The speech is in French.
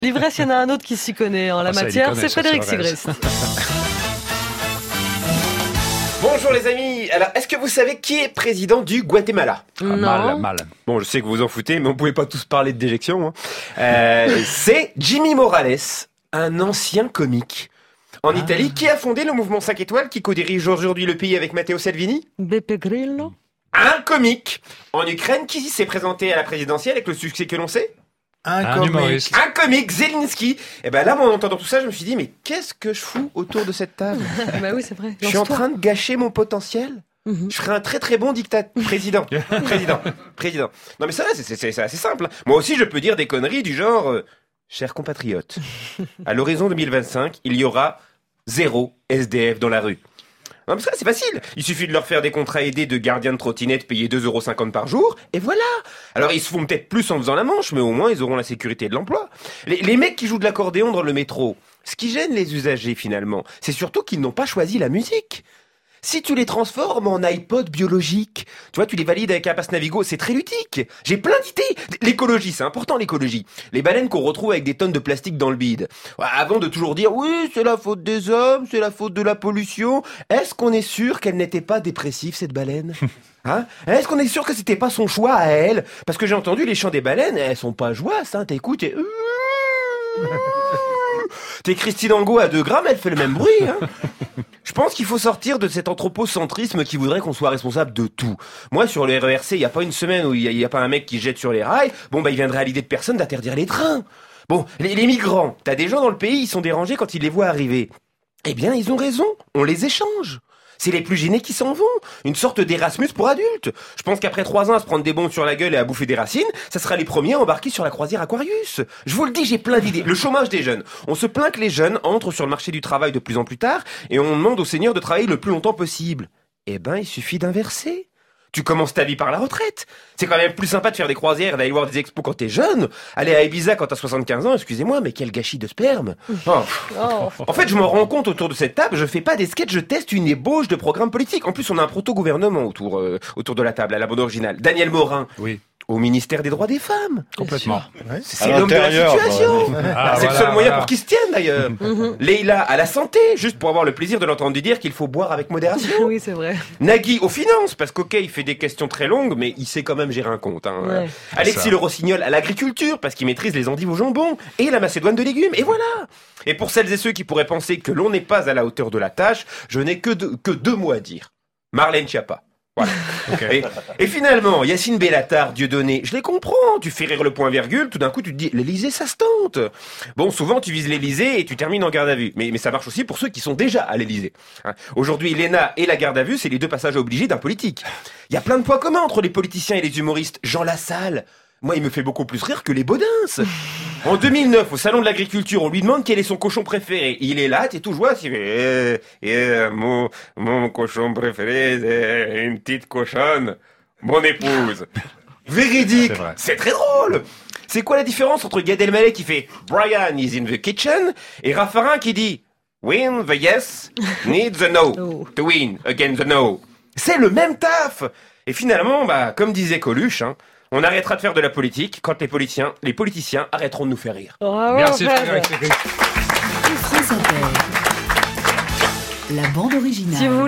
L'ivresse, il y en a un autre qui s'y connaît en la matière, c'est Frédéric Sigrist. Bonjour les amis. Alors, est-ce que vous savez qui est président du Guatemala ? Mal. Bon, je sais que vous vous en foutez, mais on pouvait pas tous parler de déjection. C'est Jimmy Morales, un ancien comique. En Italie, qui a fondé le mouvement 5 étoiles qui co-dirige aujourd'hui le pays avec Matteo Salvini ? Beppe Grillo. Un comique. En Ukraine, qui s'est présenté à la présidentielle avec le succès que l'on sait ? Un humoriste. Un comique, Zelensky. Et ben là, moi, en entendant tout ça, je me suis dit, mais qu'est-ce que je fous autour de cette table ? Bah oui, c'est vrai. Je suis en train de gâcher mon potentiel. Je serais un très très bon président. Non mais ça, c'est assez simple. Moi aussi, je peux dire des conneries du genre, chers compatriotes, à l'horizon 2025, il y aura 0 SDF dans la rue. Non mais ça, c'est facile. Il suffit de leur faire des contrats aidés de gardiens de trottinette payés 2,50 € par jour, et voilà. Alors ils se font peut-être plus en faisant la manche, mais au moins ils auront la sécurité de l'emploi. Les mecs qui jouent de l'accordéon dans le métro, ce qui gêne les usagers finalement, c'est surtout qu'ils n'ont pas choisi la musique. Si tu les transformes en iPod biologique, tu vois, tu les valides avec un passe Navigo, c'est très ludique. J'ai plein d'idées. L'écologie, c'est important l'écologie. Les baleines qu'on retrouve avec des tonnes de plastique dans le bide. Avant de toujours dire, oui, c'est la faute des hommes, c'est la faute de la pollution. Est-ce qu'on est sûr qu'elle n'était pas dépressive, cette baleine ? Hein ? Est-ce qu'on est sûr que c'était pas son choix à elle ? Parce que j'ai entendu les chants des baleines, elles sont pas joyeuses, hein, t'écoutes et... T'es Christine Angot à 2 grammes, elle fait le même bruit, hein. Je pense qu'il faut sortir de cet anthropocentrisme qui voudrait qu'on soit responsable de tout. Moi, sur le RERC, il n'y a pas une semaine où il y a pas un mec qui jette sur les rails. Bon, il viendrait à l'idée de personne d'interdire les trains. Bon, les migrants, t'as des gens dans le pays, ils sont dérangés quand ils les voient arriver. Eh bien, ils ont raison, on les échange. C'est les plus gênés qui s'en vont. Une sorte d'Erasmus pour adultes. Je pense qu'après 3 ans à se prendre des bombes sur la gueule et à bouffer des racines, ça sera les premiers à embarquer sur la croisière Aquarius. Je vous le dis, j'ai plein d'idées. Le chômage des jeunes. On se plaint que les jeunes entrent sur le marché du travail de plus en plus tard et on demande aux seniors de travailler le plus longtemps possible. Eh ben, il suffit d'inverser. Tu commences ta vie par la retraite. C'est quand même plus sympa de faire des croisières et d'aller voir des expos quand t'es jeune. Aller à Ibiza quand t'as 75 ans, excusez-moi, mais quel gâchis de sperme. En fait, je me rends compte autour de cette table, je fais pas des sketchs, je teste une ébauche de programme politique. En plus, on a un proto-gouvernement autour de la table, à la bonne originale. Daniel Morin. Oui. Au ministère des droits des femmes. Complètement. C'est l'homme de la situation. C'est le seul moyen pour qu'ils se tiennent d'ailleurs. Leïla à la santé, juste pour avoir le plaisir de l'entendre dire qu'il faut boire avec modération. Oui, c'est vrai. Nagui aux finances, parce qu'ok, il fait des questions très longues, mais il sait quand même gérer un compte. Hein. Ouais. Alexis Le Rossignol à l'agriculture, parce qu'il maîtrise les endives au jambon et la macédoine de légumes, et voilà. Et pour celles et ceux qui pourraient penser que l'on n'est pas à la hauteur de la tâche, je n'ai que 2 mots à dire. Marlène Schiappa. Voilà. Okay. Et finalement, Yacine Bellatar, Dieudonné, je les comprends. Tu fais rire le point virgule, tout d'un coup tu te dis l'Élysée ça se tente. Bon, souvent tu vises l'Élysée et tu termines en garde à vue. Mais ça marche aussi pour ceux qui sont déjà à l'Élysée. Hein. Aujourd'hui, l'ENA et la garde à vue, c'est les 2 passages obligés d'un politique. Il y a plein de points communs entre les politiciens et les humoristes. Jean Lassalle, moi il me fait beaucoup plus rire que les Baudins. En 2009, au salon de l'agriculture, on lui demande quel est son cochon préféré. Il est là, t'es tout joyeux, il fait mon cochon préféré, c'est une petite cochonne, mon épouse. Véridique, c'est très drôle. C'est quoi la différence entre Gad Elmaleh qui fait Brian is in the kitchen et Raffarin qui dit win the yes, need the no, to win against the no. C'est le même taf. Et finalement, comme disait Coluche, hein, on arrêtera de faire de la politique quand les politiciens arrêteront de nous faire rire. Bravo, merci Fred. Frédéric. La bande originale. Si vous